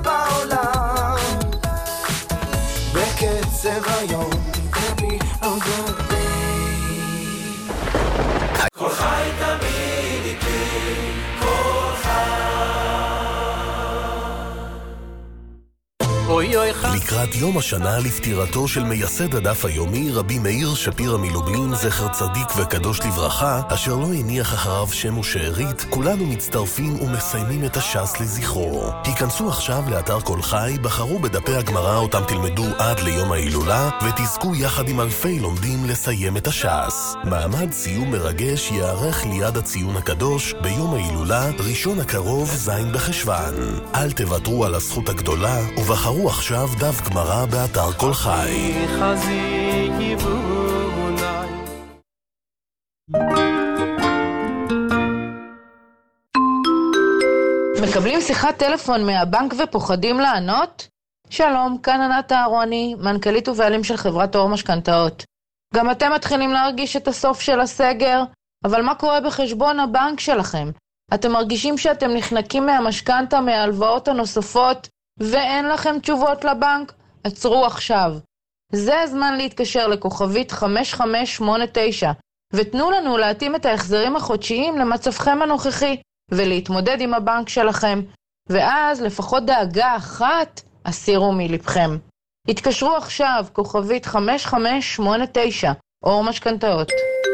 בעולם בקצב היום Happy on the day כל חי תמיד איתי כל חי אוי אוי לקראת יום השנה לפטירתו של מייסד הדף היומי רבי מאיר שפירא מלובלין זכר צדיק וקדוש לברכה, אשר לא הניח אחריו שם ושארית, כולנו מצטרפים ומסיימים את הש"ס לזכרו. היכנסו עכשיו לאתר כל חי, בחרו בדפי הגמרא אותם תלמדו עד ליום ההילולה, ותזכו יחד עם אלפי לומדים לסיים את הש"ס. מעמד סיום מרגש יערך ליד הציון הקדוש ביום ההילולה, ראשון הקרוב זין בחשוון. אל תוותרו על הזכות הגדולה, ובחרו עכשיו דף גמרא באתר כל חי. מקבלים שיחת טלפון מהבנק ופוחדים לענות? שלום, כאן ענת אהרוני, מנכ"לית ובעלים של חברת אור משכנתאות. גם אתם מתחילים להרגיש את הסוף של הסגר, אבל מה קורה בחשבון הבנק שלכם? אתם מרגישים שאתם נחנקים מהמשכנתה, מההלוואות הנוספות, ואין לכם תשובות לבנק? עצרו עכשיו. זה הזמן להתקשר לכוכבית חמש חמש שמונה תשע, ותנו לנו להתאים את ההחזרים החודשיים למצבכם הנוכחי, ולהתמודד עם הבנק שלכם, ואז לפחות דאגה אחת הסירו מלבכם. התקשרו עכשיו, כוכבית חמש חמש שמונה תשע, אור משכנתאות.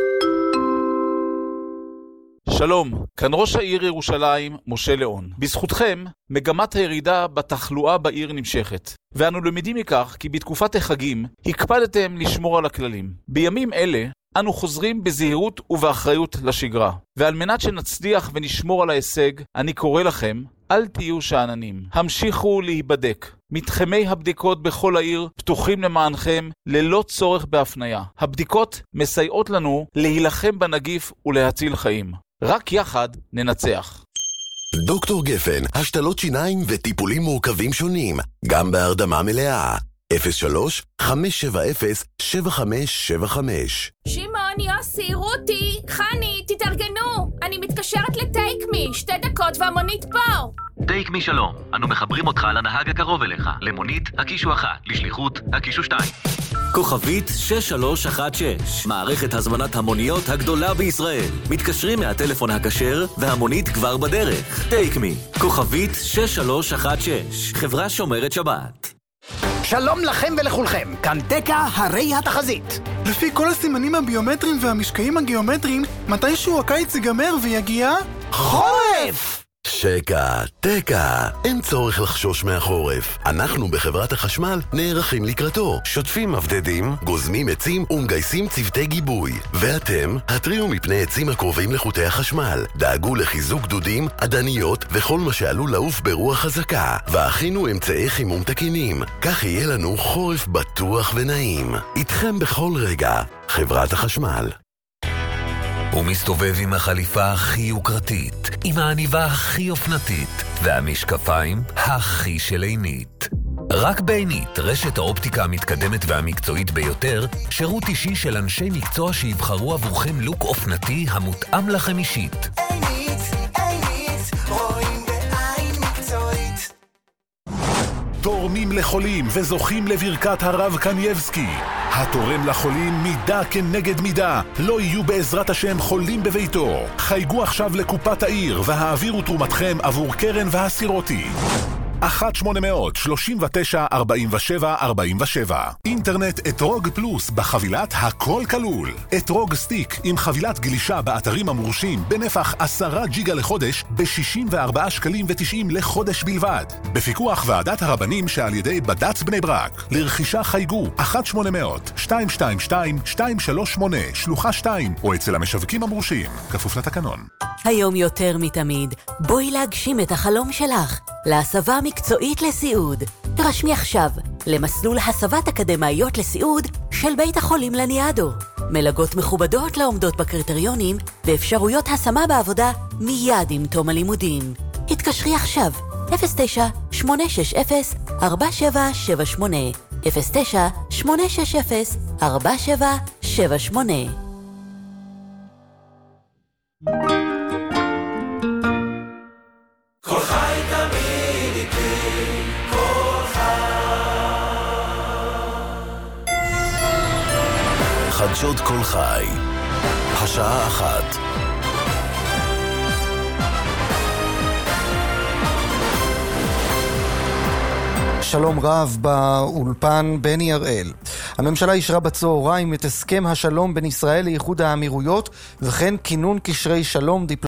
שלום, כאן ראש העיר ירושלים, משה ליאון. בזכותכם, מגמת הירידה בתחלואה בעיר נמשכת. ואנו למדים מכך כי בתקופת החגים הקפדתם לשמור על הכללים. בימים אלה, אנו חוזרים בזהירות ובאחריות לשגרה. ועל מנת שנצליח ונשמור על ההישג, אני קורא לכם, אל תהיו שעננים. המשיכו להיבדק. מתחמי הבדיקות בכל העיר פתוחים למענכם ללא צורך בהפניה. הבדיקות מסייעות לנו להילחם בנגיף ולהציל חיים. רק יחד ננצח. דוקטור גפן, השתלות שיניים וטיפולים מורכבים שונים, גם בהרדמה מלאה. אפס שלוש חמש שבע אפס שבע חמש שבע חמש. שמעון, יוסי, רותי, חני, תתארגנו. אני מתקשרת לטייק מי, שתי דקות והמונית פה. טייק מי שלום, אנו מחברים אותך לנהג הקרוב אליך. למונית, הקישו אחת, לשליחות, הקישו שתיים. כוכבית שש שלוש אחת שש, מערכת הזמנת המוניות הגדולה בישראל. מתקשרים מהטלפון הכשר והמונית כבר בדרך. טייק מי, כוכבית שש שלוש אחת שש, חברה שומרת שבת. שלום לכם ולכולכם, כאן תקה הרי התחזית. לפי כל הסימנים הביומטריים והמשקעים הגיאומטריים, מתישהו הקיץ ייגמר ויגיע חורף! שקע, תקע, אין צורך לחשוש מהחורף. אנחנו בחברת החשמל נערכים לקראתו. שוטפים מבדדים, גוזמים עצים ומגייסים צוותי גיבוי. ואתם, התריעו מפני עצים הקרובים לחוטי החשמל. דאגו לחיזוק דודים, עדניות וכל מה שעלול לעוף ברוח חזקה. והכינו אמצעי חימום תקינים. כך יהיה לנו חורף בטוח ונעים. איתכם בכל רגע, חברת החשמל. הוא מסתובב עם החליפה הכי יוקרתית, עם העניבה הכי אופנתית, והמשקפיים הכי שלעינית. רק בעינית, רשת האופטיקה המתקדמת והמקצועית ביותר, שירות אישי של אנשי מקצוע שיבחרו עבורכם לוק אופנתי המותאם לכם אישית. עינית, עינית, רואים בעין מקצועית. תורמים לחולים וזוכים לברכת הרב קנייבסקי. התורם לחולים מידה כנגד מידה. לא יהיו בעזרת השם חולים בביתו. חייגו עכשיו לקופת העיר והעבירו תרומתכם עבור קרן והסירותי. אחת שמונה מאות שלושים ותשע ארבעים ושבע ארבעים ושבע. אינטרנט אתרוג פלוס בחבילת הכל כלול. אתרוג סטיק עם חבילת גלישה באתרים המורשים בנפח עשרה ג'יגה לחודש ב-שישים וארבעה שקלים ותשעים לחודש בלבד. בפיקוח ועדת הרבנים שעל ידי בד"ץ בני ברק. לרכישה חייגו אחת שמונה מאות שתיים שתיים שתיים שתיים שלוש שמונה שלוחה שתיים או אצל המשווקים המורשים. כפוף לתקנון. היום יותר מתמיד, בואי להגשים את החלום שלך. להסבה מקצועית לסיעוד. תרשמי עכשיו למסלול הסבת אקדמאיות לסיעוד של בית החולים לניאדו. מלגות מכובדות לעומדות בקריטריונים ואפשרויות השמה בעבודה מיד עם תום הלימודים. התקשרי עכשיו אפס תשע שמונה שש אפס ארבע שבע שבע שמונה אפס תשע שמונה שש אפס ארבע שבע שבע שמונה. כל חי תמיד איתי, כל חי. חדשות כל חי, השעה אחת. שלום רב באולפן בני הראל. הממשלה אישרה בצהריים את הסכם השלום בין ישראל לאיחוד האמירויות וכן כינון קשרי שלום דיפלומטיים